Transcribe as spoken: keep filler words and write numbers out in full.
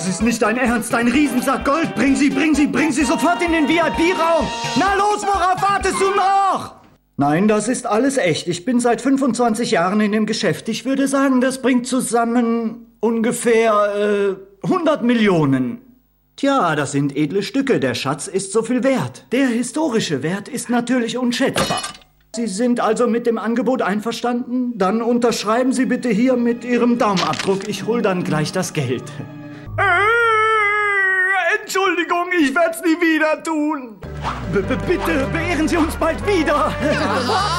Das ist nicht dein Ernst, ein Riesensack Gold. Bring sie, bring sie, bring sie sofort in den V I P-Raum. Na los, worauf wartest du noch? Nein, das ist alles echt. Ich bin seit fünfundzwanzig Jahren in dem Geschäft. Ich würde sagen, das bringt zusammen ungefähr äh, hundert Millionen. Tja, das sind edle Stücke. Der Schatz ist so viel wert. Der historische Wert ist natürlich unschätzbar. Sie sind also mit dem Angebot einverstanden? Dann unterschreiben Sie bitte hier mit Ihrem Daumenabdruck. Ich hol dann gleich das Geld. Äh, Entschuldigung, ich werd's nie wieder tun. B- b- bitte beehren Sie uns bald wieder.